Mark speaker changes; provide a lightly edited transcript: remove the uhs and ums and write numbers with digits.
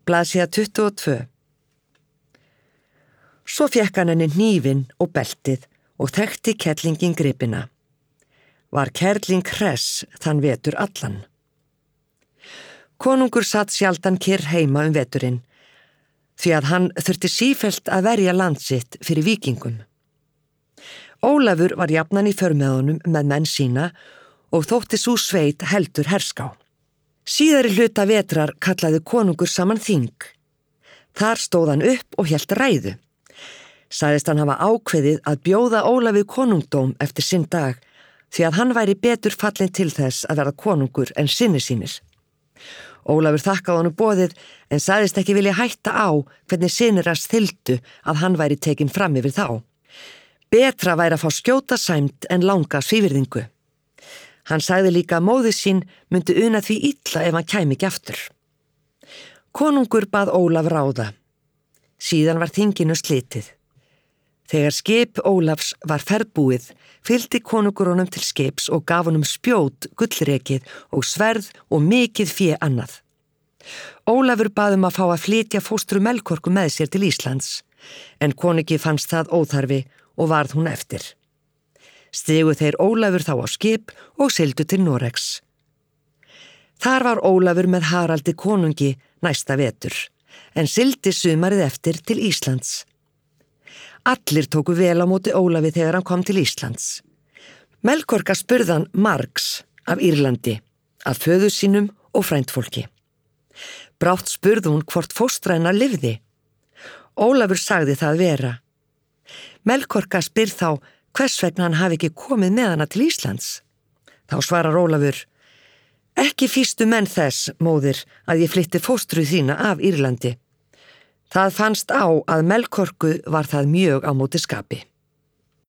Speaker 1: Blaðsíða 22. Svo fékk hann henni hnífinn og beltið og þekkti kettlingin gripina. Var kerling hress þann vetur allan. Konungur satt sjaldan kyrr heima veturinn, því að hann þurfti sífellt að verja land sitt fyrir víkingum. Ólafur var jafnan í för með honum með menn sína og þótti sú sveit heldur herská. Síðari hluta vetrar kallaði konungur saman þing. Þar stóð hann upp og hélt ræðu. Sagðist hann hafa ákveðið að bjóða Ólafi konungdóm eftir sinn dag, því að hann væri betur fallinn til þess að verða konungur en sinni sínir. Ólafur þakkaði honum boðið en sagðist ekki vilja hætta á hvernig sinir hans þyldu að hann væri tekinn fram yfir þá. Betra væri að fá skjóta sæmd en langa svívirðingu. Hann sagði líka að móðir sín myndi una því illa ef hann kæmi ekki aftur. Konungur bað Ólaf ráða. Síðan var þinginu slitið. Þegar skip Ólafs var ferðbúið, fylgdi konungur honum til skips og gaf honum spjót, gullrekið og sverð og mikið fé annað. Ólafur bað að fá að flytja fóstru Melkorku með sér til Íslands, en konungi fannst það óþarfi og varð hún eftir. Stigu þeir Ólafur þá á skip og sigldu til Noregs. Þar var Ólafur með Haraldi konungi næsta vetur, en sigldi sumarið eftir til Íslands. Allir tóku vel á móti Ólafi þegar hann kom til Íslands. Melkorka spurði hann margs af Írlandi, af föður sínum og frændfólki. Brátt spurði hún hvort fóstra hennar lifði. Ólafur sagði það vera. Melkorka spyr þá hvers vegna hann hafi ekki komið með hana til Íslands. Þá svarar Ólafur: Ekki fýstu menn þess, móðir, að ég flytti fóstru þína af Írlandi. Það fannst á að Melkorku var það mjög á móti skapi.